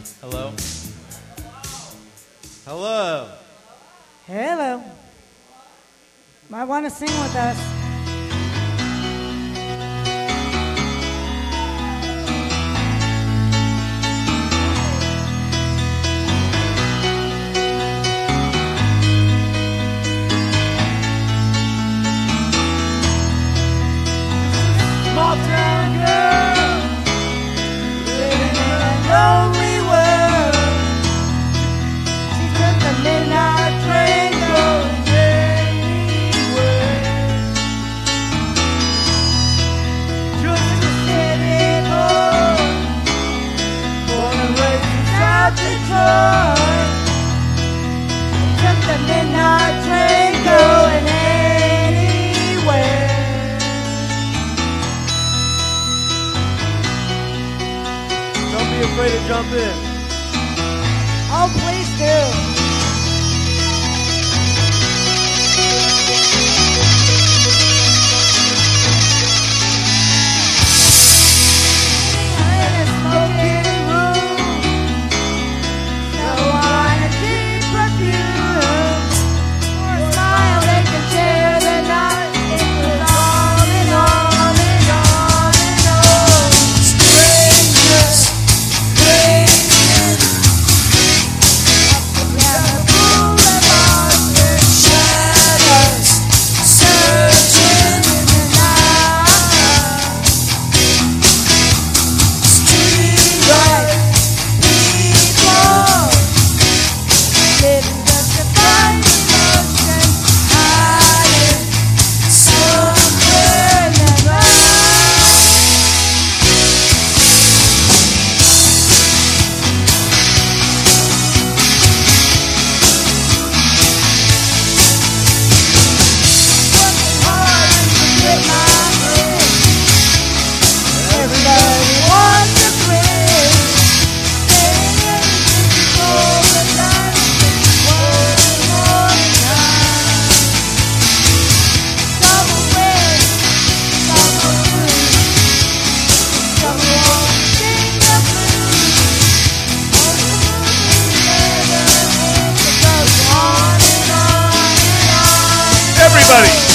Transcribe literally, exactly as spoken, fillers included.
Hello? Hello? Hello. Might want to sing with us. Small town girl, living in a lonely world. She took the midnight train going anywhere. Just To city boy, born and raised in South Detroit. Took the midnight train going anywhere. Don't be afraid to jump in. Oh, please do. In a smoking room, so on a cheap perfume. For a smile they can share the night. It was on and on and on and on. Strangers, strangers. Up down the boulevard with shadows searching in the night. Streetlight people living just to find emotion, hiding somewhere in the night. Working hard to get my head. Everybody wants a friend. Saying anything before the time. One more time. Some will win, some will lose. Some won't sing the blues. Most will never end. It goes on and on and on. Everybody.